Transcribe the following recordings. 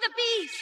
the beast!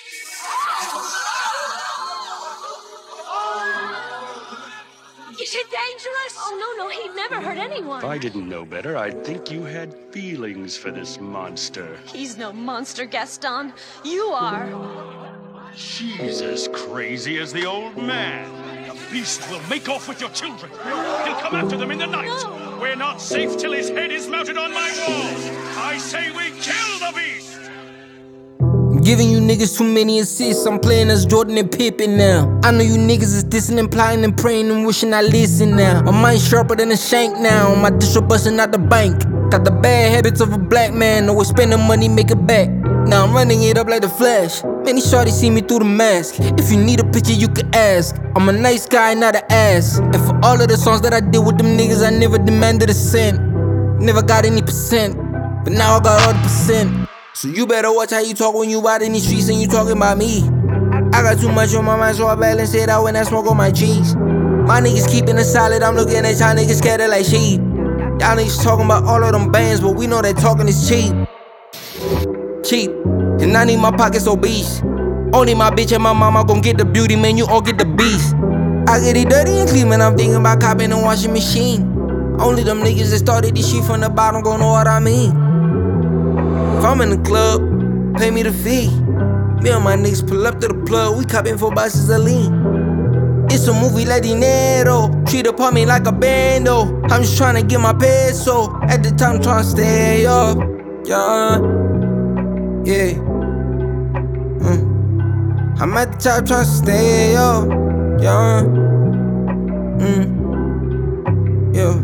Is it dangerous? Oh, no, he'd never hurt anyone. If I didn't know better, I'd think you had feelings for this monster. He's no monster, Gaston. You are. She's as crazy as the old man. The beast will make off with your children. He'll come after them in the night. No. We're not safe till his head is mounted on my wall. I say we kill the beast. I'm giving you niggas too many assists. I'm playing as Jordan and Pippen now. I know you niggas is dissing and plotting and praying and wishing I listen now. My mind sharper than a shank now. My distro busting out the bank. Got the bad habits of a black man. Always spending money, make it back. Now I'm running it up like the Flash. Many shorties see me through the mask. If you need a picture, you can ask. I'm a nice guy, not an ass. And for all of the songs that I did with them niggas, I never demanded a cent. Never got any percent, but now I got all the percent. So you better watch how you talk when you out in these streets and you talking about me. I got too much on my mind, so I balance it out when I smoke on my cheese. My niggas keeping it solid, I'm looking at y'all niggas scattered like sheep. Y'all niggas talking about all of them bands, but we know that talking is cheap. Cheap, and I need my pockets obese. Only my bitch and my mama gon' get the beauty, man, you all get the beast. I get it dirty and clean, man, I'm thinking about copping a washing machine. Only them niggas that started this shit from the bottom gon' know what I mean. If I'm in the club, pay me the fee. Me and my niggas pull up to the plug, we copping 4 boxes of lean. It's a movie like Dinero, treat apartment like a bando. I'm just tryna get my peso, at the time tryna stay up. Yeah. I'm at the top tryna stay up. Yeah.